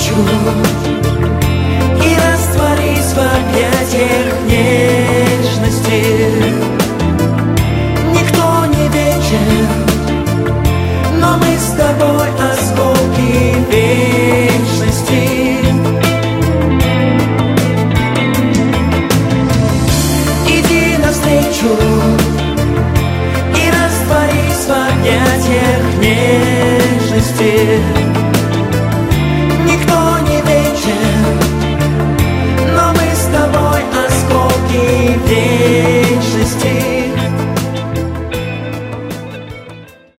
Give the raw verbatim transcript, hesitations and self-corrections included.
навстречу и растворись в объятиях нежности. Никто не вечен, но мы с тобой осколки вечности. Иди навстречу и растворись в объятиях нежности.